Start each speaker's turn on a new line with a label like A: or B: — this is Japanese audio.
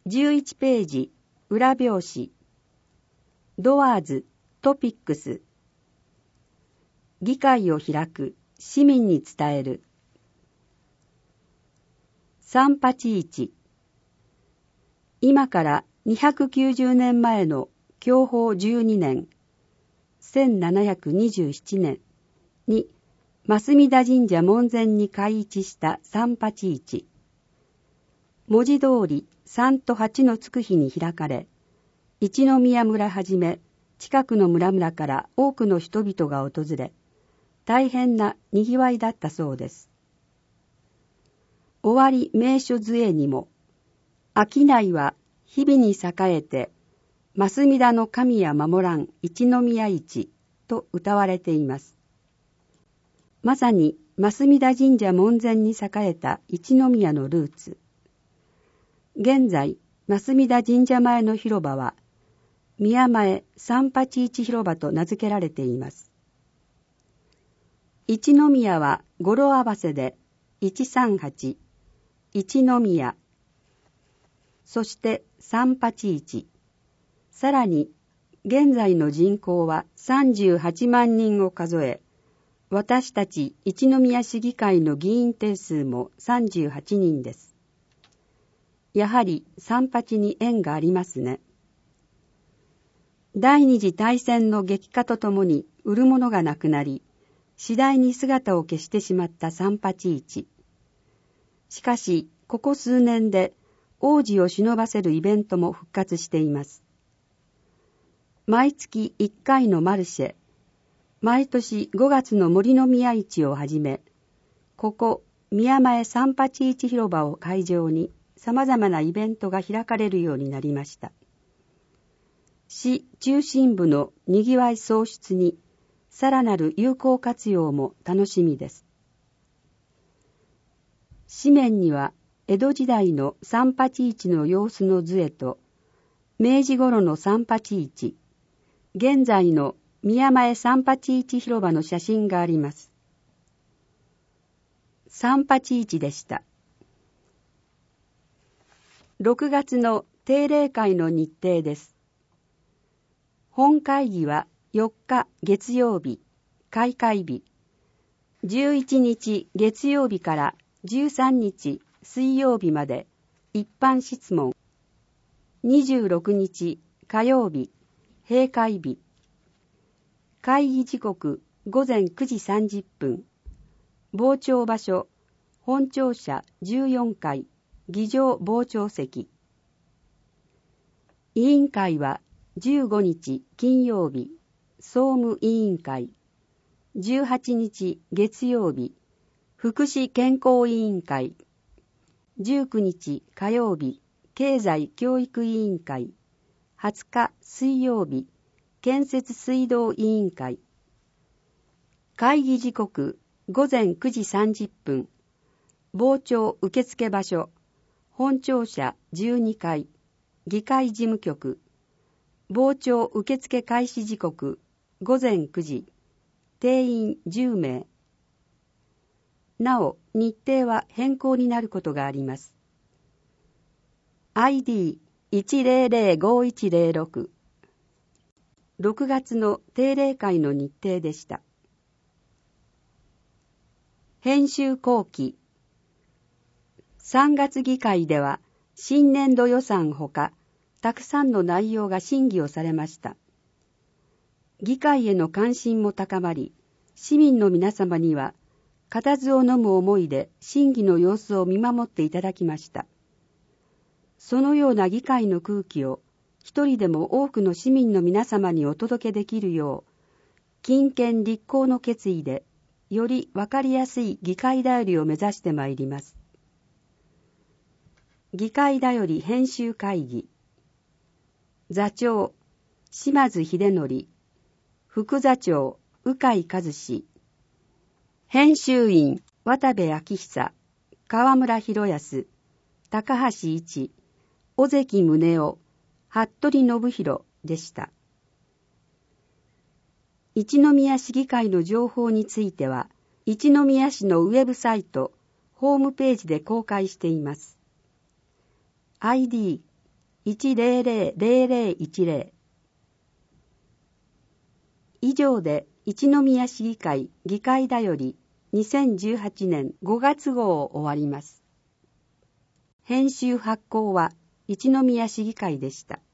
A: 11ページ、裏表紙。ドアーズ、トピックス。議会を開く、市民に伝える。381。今から290年前の享保12年、1727年に、増田神社門前に開一した381。文字通り3と8のつく日に開かれ、一宮村はじめ近くの村々から多くの人々が訪れ、大変なにぎわいだったそうです。尾張名所図会にも、商いは日々に栄えて、増田の神や守らん一宮市と謳われています。まさに増田神社門前に栄えた一宮のルーツ。現在、増田神社前の広場は、宮前381広場と名付けられています。一宮は語呂合わせで138、一宮、そして381。さらに、現在の人口は38万人を数え、私たち一宮市議会の議員定数も38人です。やはり38に縁がありますね。第二次大戦の激化とともに売るものがなくなり、次第に姿を消してしまった381。しかし、ここ数年で往時を忍ばせるイベントも復活しています。毎月1回のマルシェ、毎年5月の森の宮市をはじめ、ここ宮前381広場を会場に様々なイベントが開かれるようになりました。市中心部のにぎわい創出にさらなる有効活用も楽しみです。紙面には江戸時代の381の様子の図絵と、明治頃の381、現在の宮前381広場の写真があります。381でした。6月の定例会の日程です。本会議は4日月曜日、開会日、11日月曜日から13日水曜日まで一般質問、26日火曜日、閉会日、会議時刻午前9時30分、傍聴場所、本庁舎14階、議場傍聴席。委員会は15日金曜日、総務委員会、18日月曜日、福祉健康委員会、19日火曜日、経済教育委員会、20日水曜日、建設水道委員会。会議時刻午前9時30分、傍聴受付場所、本庁舎12階、議会事務局、傍聴受付開始時刻午前9時、定員10名。なお、日程は変更になることがあります。ID1005106 6月の定例会の日程でした。編集後期。3月議会では新年度予算ほかたくさんの内容が審議をされました。議会への関心も高まり、市民の皆様には固唾を飲む思いで審議の様子を見守っていただきました。そのような議会の空気を一人でも多くの市民の皆様にお届けできるよう、勤勉立行の決意で、よりわかりやすい議会だよりを目指してまいります。議会だより編集会議。座長、島津秀則。副座長、鵜飼和志。編集員、渡部昭久、川村博康、高橋一、尾関宗男、服部信弘でした。一宮市議会の情報については、一宮市のウェブサイト、ホームページで公開しています。ID 1000010。以上で一宮市議会議会だより2018年5月号を終わります。編集発行は一宮市議会でした。